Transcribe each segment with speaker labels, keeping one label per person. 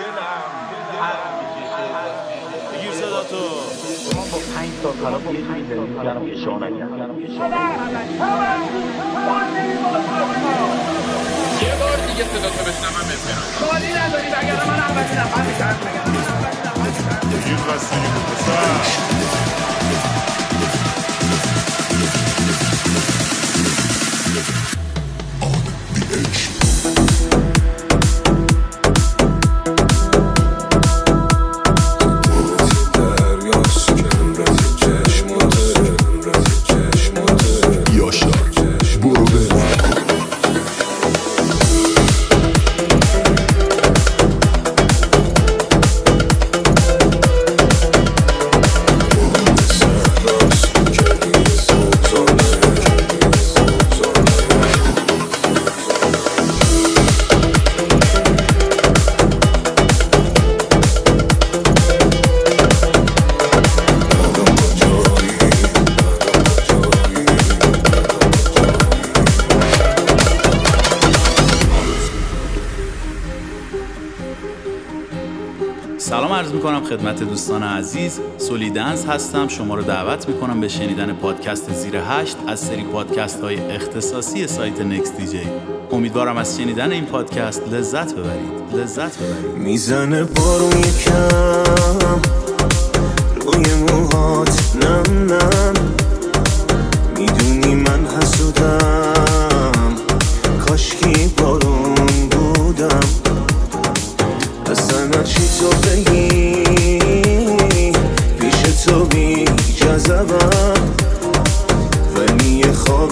Speaker 1: بگیر صدا تو.
Speaker 2: ما با 5 تا خلاف یه جوری زندگی کردم که شما نگردم.
Speaker 3: یه بار دیگه صدا تو بشنوم بفرم.
Speaker 4: سوالی نداری وگرنه من اولین نفر میشم.
Speaker 1: بگیر بستگی بود پسر.
Speaker 5: سلام عرض میکنم خدمت دوستان عزیز. سولیدنس هستم. شما رو دعوت میکنم به شنیدن پادکست زیر 8 از سری پادکست های اختصاصی سایت نکست دی جی. امیدوارم از شنیدن این پادکست لذت ببرید.
Speaker 6: میزنه بارون یکم روی موهات نم نم، میدونی من حسودم، کاشکی بارون بودم. اصلا چی تو بگی پیش تو بی جذبم، ولی یه خواب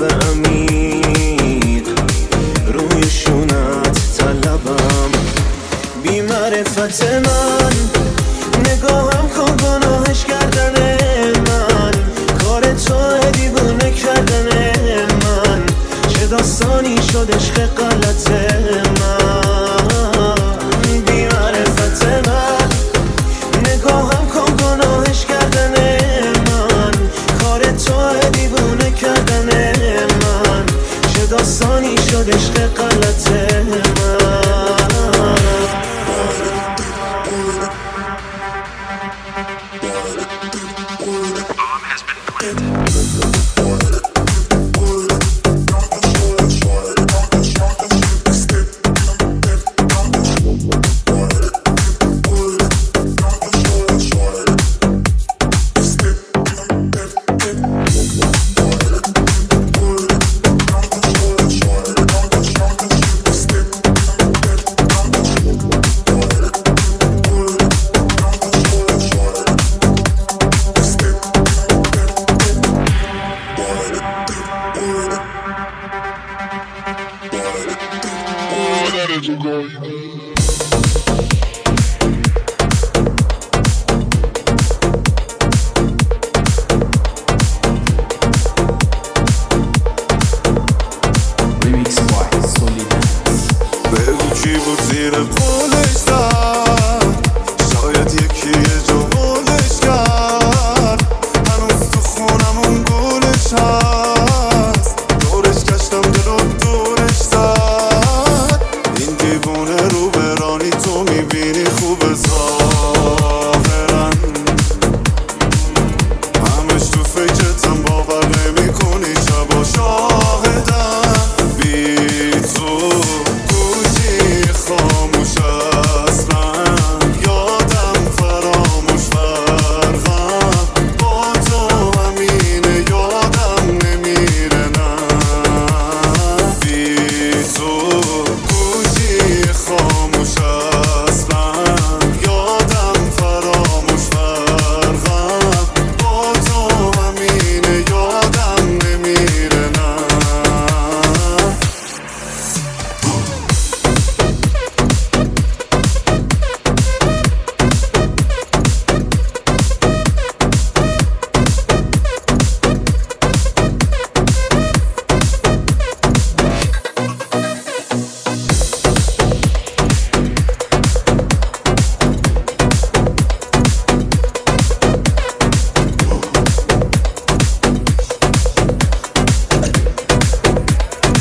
Speaker 6: عمیق روی شونت طلبم. بی معرفت من نگاهم کن گناهش کردن من، کار تو دیوونه کردن من، چه داستانی شد عشق غلط من. بی معرفت من نگاهم کن گناهش کردن من، کار تو دیوونه کردن من، چه داستانی شد عشق غلط من.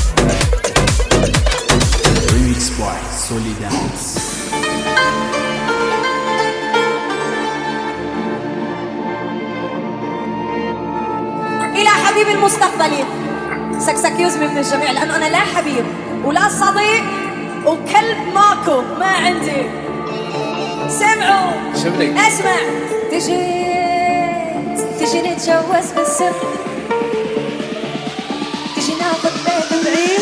Speaker 5: Soledad.
Speaker 7: مستقبلي سكسك يزمي من الجميع، لأنه أنا لا حبيب ولا صديق وكلب ماكو ما عندي. سمعوا اسمع. تجي نتجوز بالسر، تجي ناخد بيت بعيد.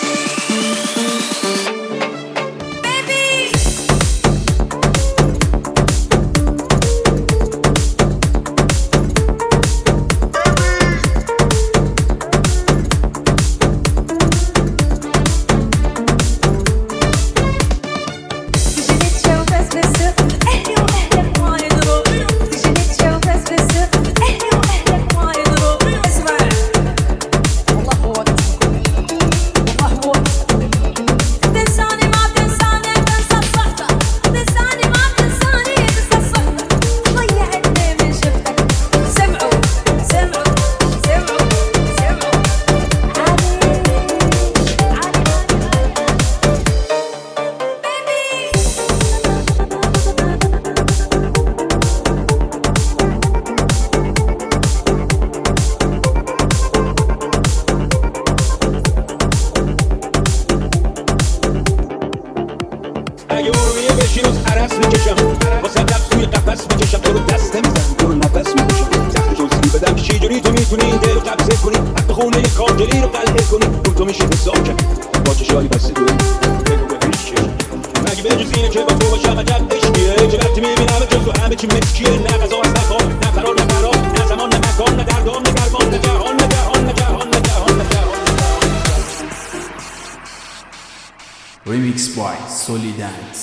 Speaker 5: Remix by Solidance.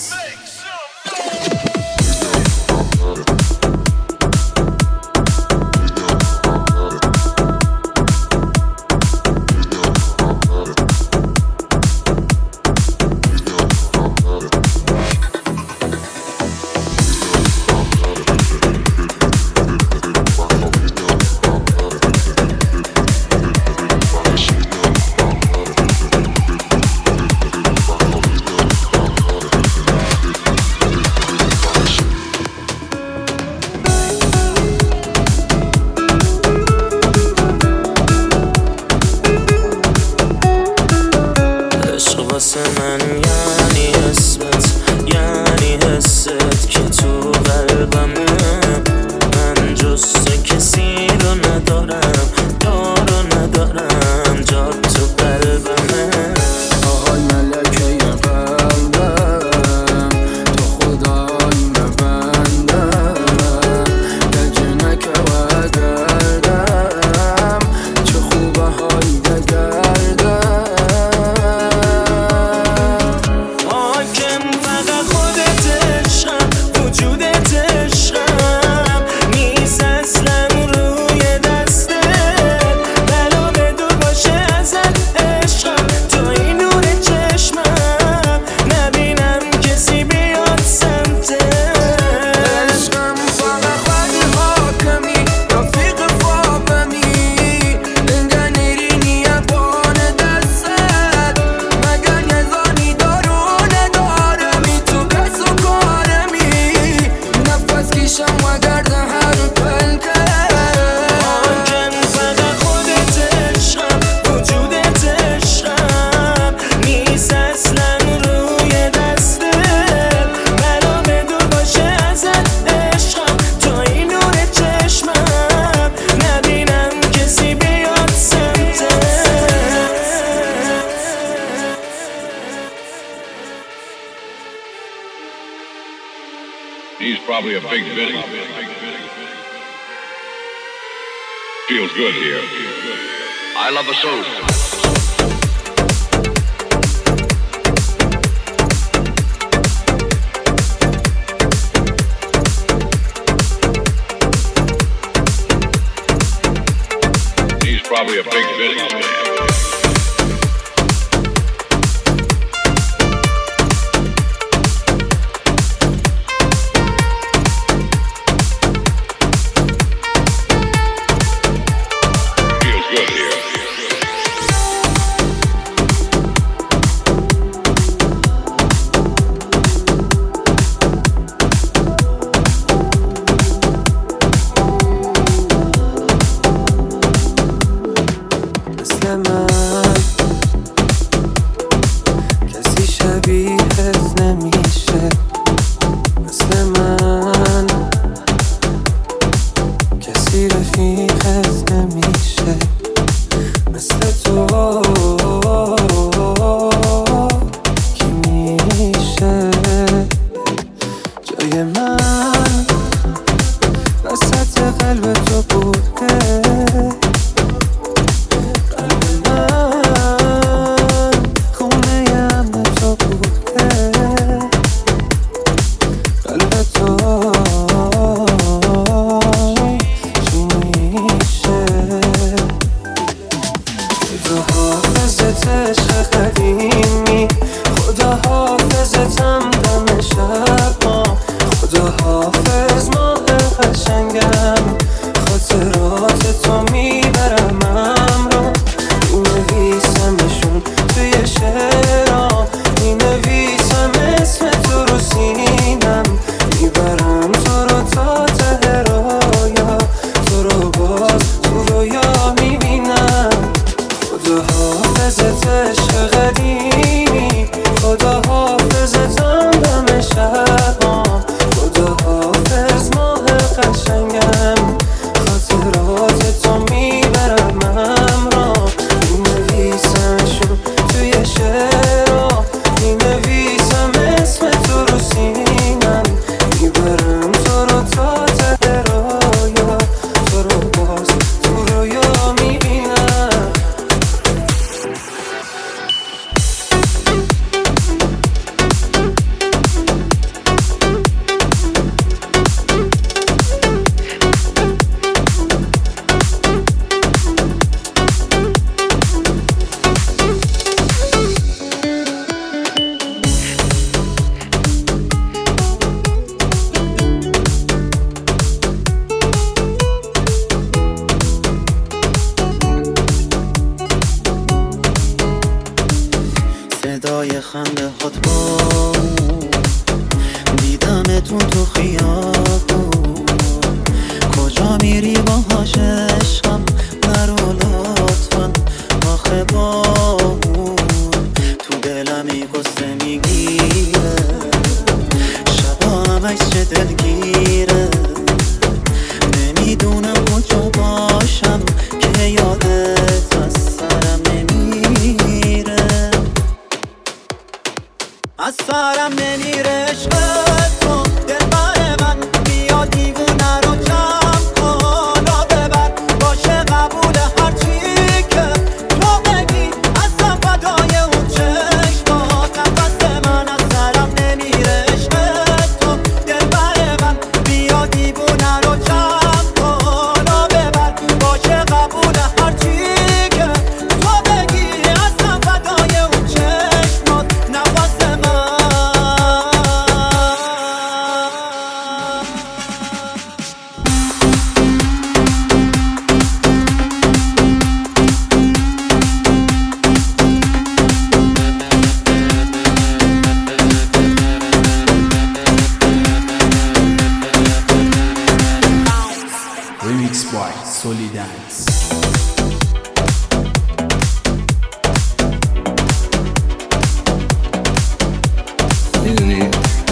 Speaker 8: He's probably a big bitty. Feels good here. I love a soul. Probably a big business man. Feels good here.
Speaker 6: مثل من کسی شبیهت نمیشه، مثل من کسی رفیقت نمیشه، مثل تو کی میشه جای من وسط قلب تو بوده، قلب من خونه امن تو بوده، قلب تو چی میشه؟ خدا حافظت عشق قدیمی، خدا حافظتم دم شب ما، خدا حافظ ماه قشنگم، خاطرات تو میبرم همراه، مینویسمشون توی شعرام، مینویسم اسم تو رو سینم، میبرم تو رو تا ته رویا، تو رو باز تو رویا میبینم. خدا حافظت عشق قدیمی، خدا حافظتم دم شب ما، خدا حافظ ماه قشنگم، خاطرات تو میبرم همراه، مینویسمشون توی شعرها، مینویسم اسم تو رو سینم، میبرم تو رو تا ته رویا، تو رو باز تو رویا میبینم. صدای خنده هات با دیدمتون تو خیابون، کجا میری باهاش عشقم نرو لطفا، آخه با تو دلمی قصه میگیره، شبا همش چه دلگیره، نمیدونم کجا باشم که یادت از سرم نمیره، از سرم نمیره عشق تو، دلبر من بیا دیوونه رو جمع کن و ببر، باشه قبول هرچی که تو بگی، اصلا فدای اون چشمات، نفس من از سرم نمیره عشق تو، دلبر من بیا دیوونه رو جمع کن و ببر، باشه قبول هرچی که تو بگی، اصلا فدای اون چشمات، نفس من.
Speaker 5: Remix by Solidance.
Speaker 9: میدونی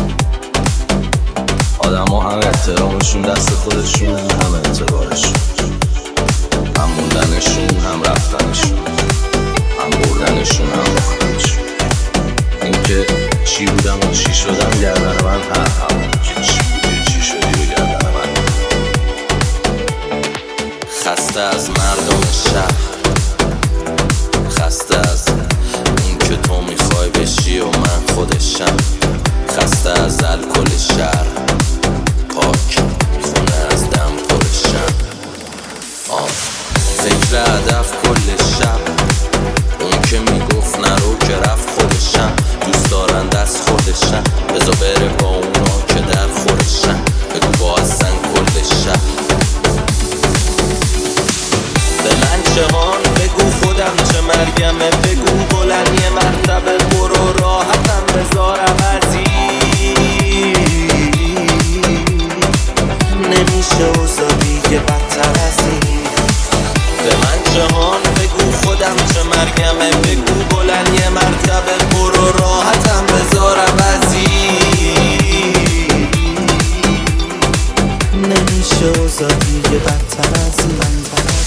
Speaker 9: آدم ها هم احترامشون دست خودشون، هم اعتبارشون، هم موندنشون، هم رفتنشون، هم بردنشون، هم باختنشون. این که چی بودم و چی شدم گردن من، همون که چی بودی چی شدی رو گردن من. خسته از مردم شهر، خسته از اون که تو میخوای بشی و من خودشم، خسته از الکل شهر، پاک خونه از دم پرشم، فکر هدف کل شب، اون که میگفت نرو که رفت خودشم، دوست دارن دست خودشم، بذار بره با اونا که در خودشم، بگو با اصلا کل شب. به من جهان بگو خودم چه مرگمه، بگو بلند یه مرتبه برو راحتم بذارم عزیز، نمیشه اوضاع دیگه بدتر از این. به من جهان بگو خودم
Speaker 6: مرگمه بگو بلند یه مرتبه برو راحتم بذارم نمیشه اوضاع دیگه بدتر از من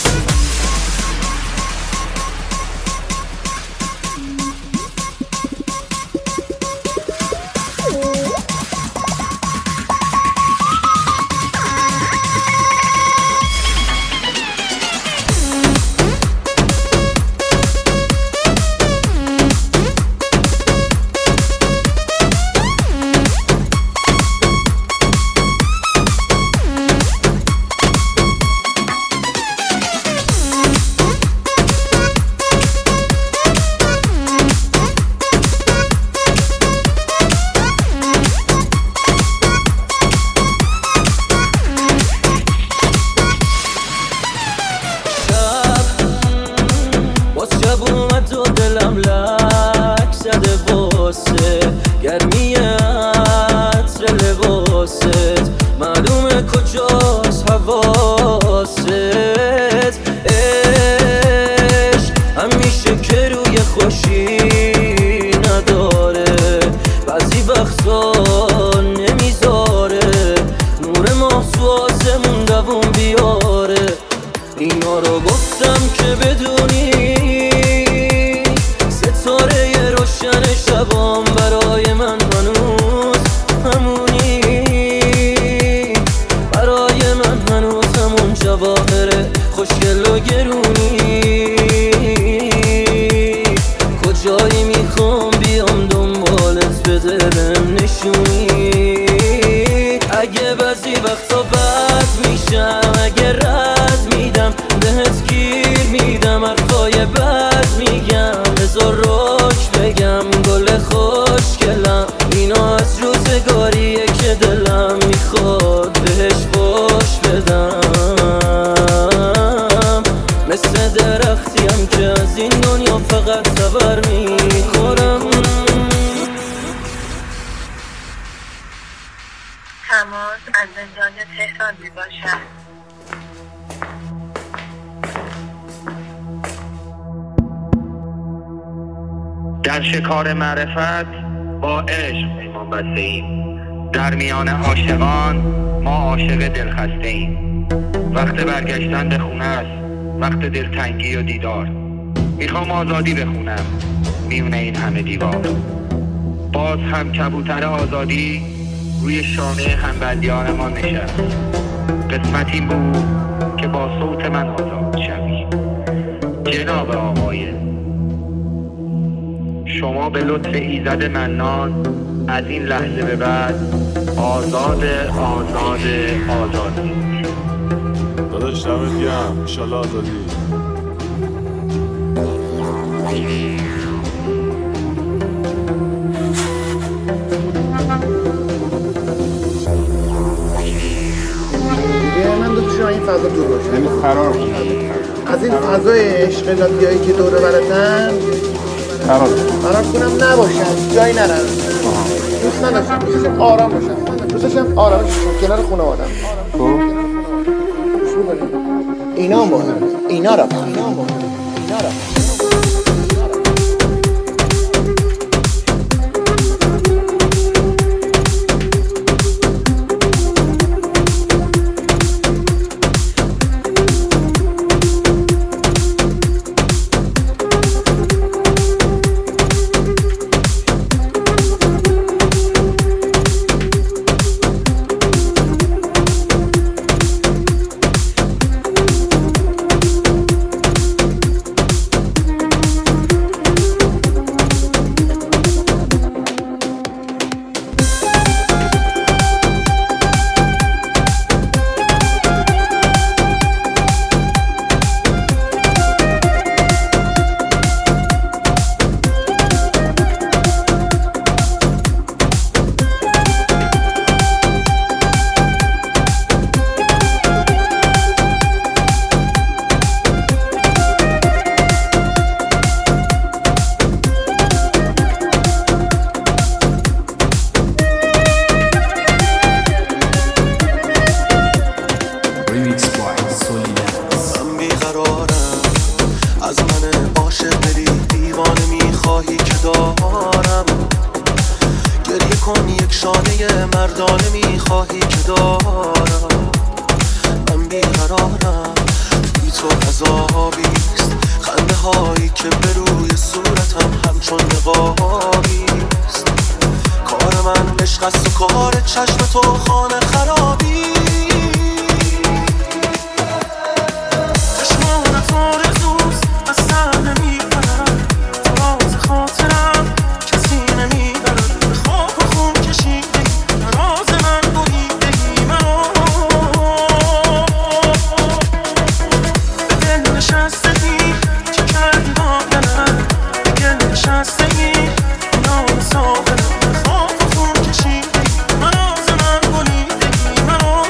Speaker 10: در شکار معرفت با عشق پیمان بسته ایم، در میان عاشقان ما عاشق دلخسته ایم. وقت برگشتن به خونه است، وقت دلتنگی و دیدار. میخوام آزادی بخونم میونه این همه دیوار. باز هم کبوتر آزادی روی شانه همبندیان ما نشست. قسمت این بود که با صوت من آزاد شوی. جناب آقای، شما به لطف ایزد منان از این لحظه به بعد آزاد
Speaker 1: داداش دمت گرم، انشالله آزادی.
Speaker 11: من دوست شما این فضا دور باشه، یعنی فرار کنم از این فضای اشغالاتی که دوره براتن، فرار کنم نباشم، جایی نرم. دوست نداشتم، دوستشم آرام باشم، دوستشم آرامش باشم کنار خونه آدم. اینا مهمه، اینا را
Speaker 12: کن یک شانه مردانه میخواهی که دارم، من بیقرارم، بی تو عذابیست، خنده هایی که به روی صورتم همچون نقابیست. کار من عشق است و کار چشم تو خانه خرابی. چشمان تو رزوز از سر نمیبرم، تو راز خاطرم کسی نمیبرم. به خواب و خون کشیدی راز من بریدی منو، به دل نشستگی چه کردی با دلم، به گل نشستگی نام ساغرم. به خواب و خون کشیدی راز من بریدی منو.